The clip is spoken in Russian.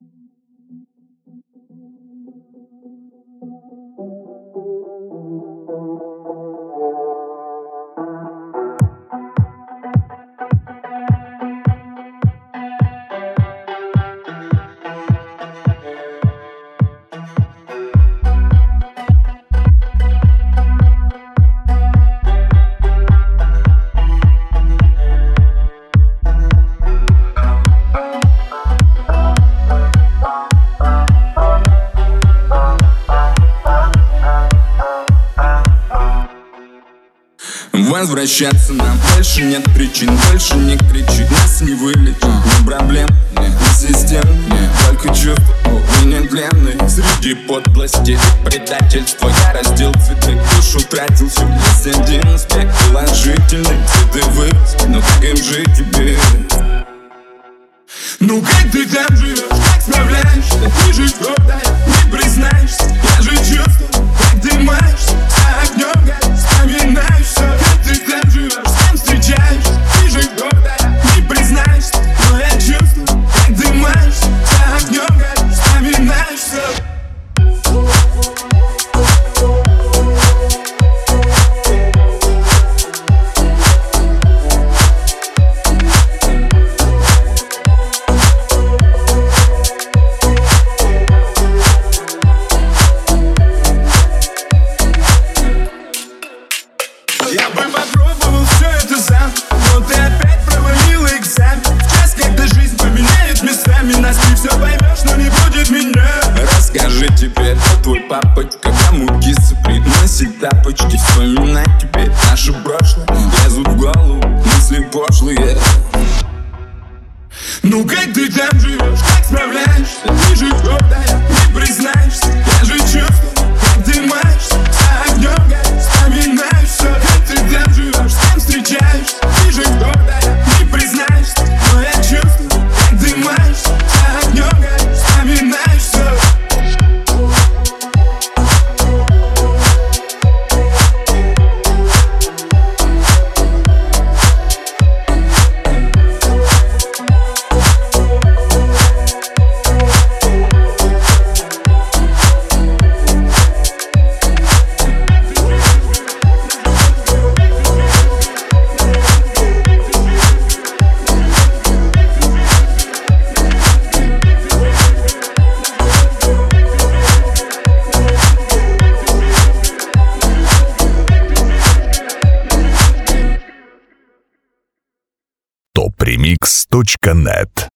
Возвращаться нам больше нет причин. Больше не кричи, нас не вылечит. Ни проблем, ни систем, только чувства у меня тленные. Среди подлости и предательства я раздел цветы, душу тратил всю. Есть один аспект положительный, цветы вырос, но как им жить теперь? Ну как ты там живешь, как справляешься? Ты же гордая, не признаешься. Я же чувствую, как ты маешься, а огнем горишь, вспоминаешь все. Как ты там живешь, с кем встречаешься? Ты же гордая, не признаешься. Но я чувствую, как ты маешься, а огнем горишь, вспоминаешь все. Я бы попробовал все это сам, но ты опять провалила экзамен. В час, когда жизнь поменяет местами нас, ты все поймешь, но не будет меня. Расскажи теперь, кто твой папочка, кому кисы приносит тапочки. Вспоминать теперь наше прошлое, лезут в голову мысли пошлые. Ну как ты там живешь, как справляешься? Ты же гордая, не признаешься. Я же чувствую, как ты маешься, а огнем горишь, вспоминаешь все. Как ты там живешь, с кем встречаешься? Ты же гордая, не признаешься. Но я чувствую, как ты маешься, а огнем горишь, вспоминаешь все. Topremix.net